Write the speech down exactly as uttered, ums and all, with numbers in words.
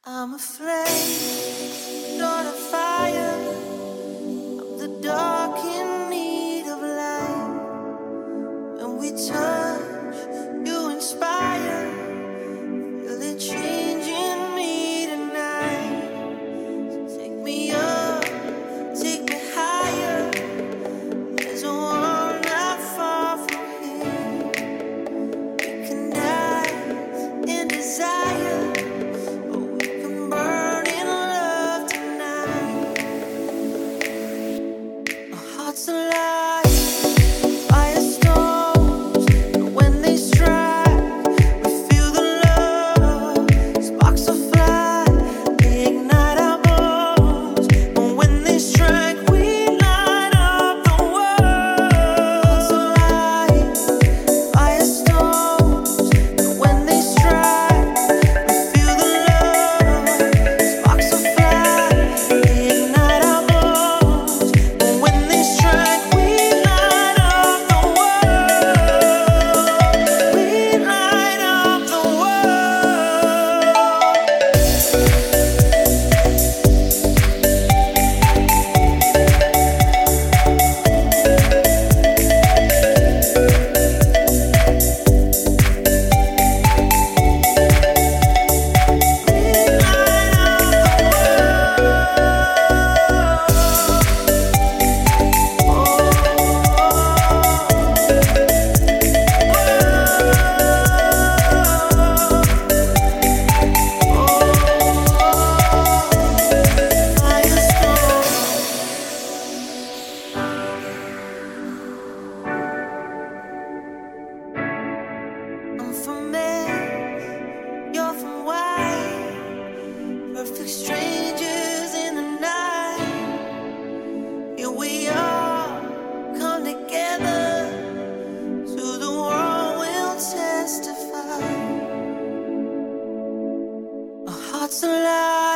I'm a flame, not a fire. I'm the dark in need of light. When we touch, you inspire. Feel it changing me tonight. Take me up, take me higher. There's a world not far from here. We can die in desire. Hearts alive, firestorms, and when they strike, we feel the love. Sparks will fly, they ignite our bones. And when they strike, we light up the world. Hearts alive, firestorms, and when they strike, we feel the love. Sparks will fly, they ignite our bones. And when they strike, we light up the world. We light up the world. I'm from Mars, you're from Y. Perfect strangers in the night. Here we are, come together. To the world we'll testify. Our hearts alive.